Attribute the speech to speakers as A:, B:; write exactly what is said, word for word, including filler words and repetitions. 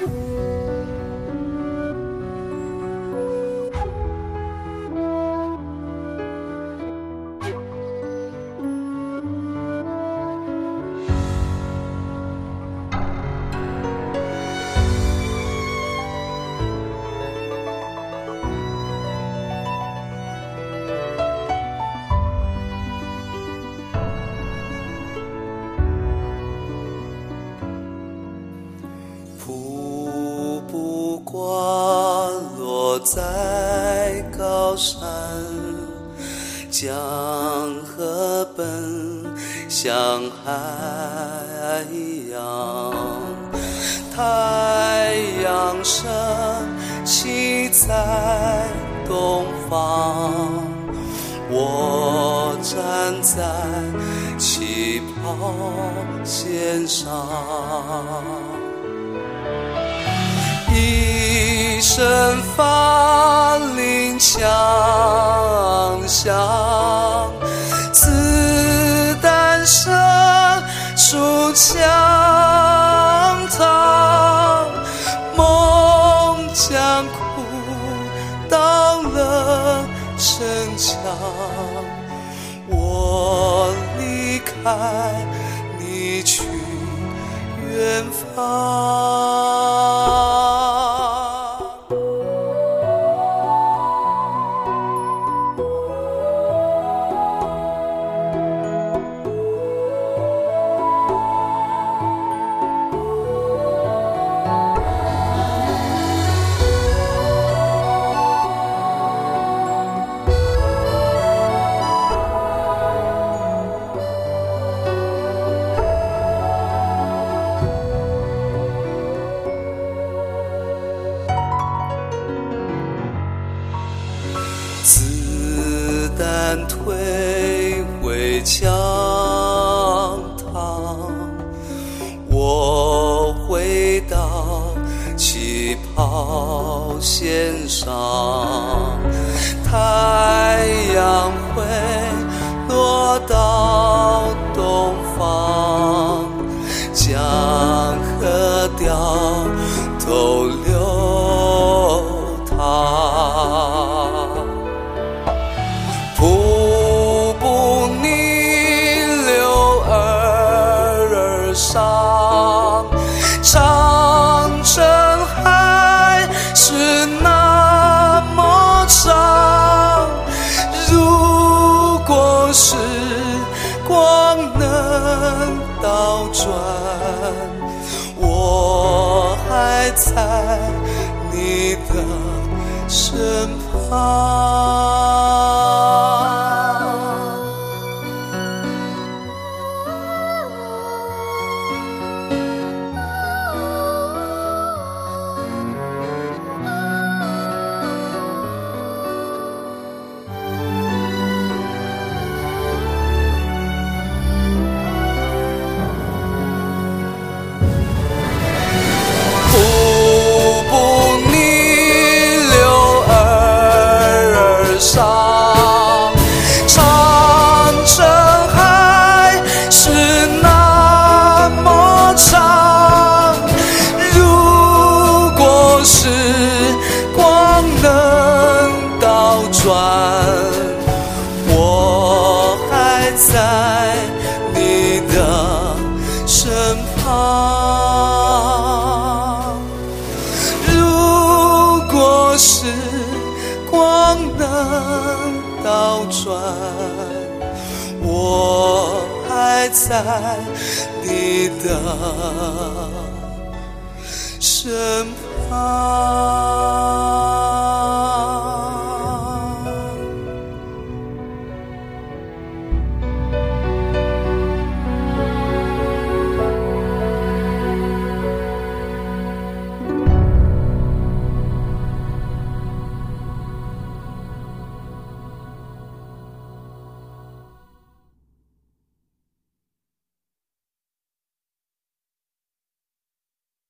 A: 瀑布挂落在高山，江河奔向海洋，太阳升起在东方，我站在起跑线上，一声发令枪响，子弹射出枪膛，梦将哭到了城墙，我离开你去远方。子弹退回枪膛，我回到起跑线上，太阳会落到东方，江河掉头流淌，瀑布逆流而上，长城还是那么长，如果时光能倒转，我还在你的身旁。我还在你的身旁，如果时光能倒转，我还在你的身旁。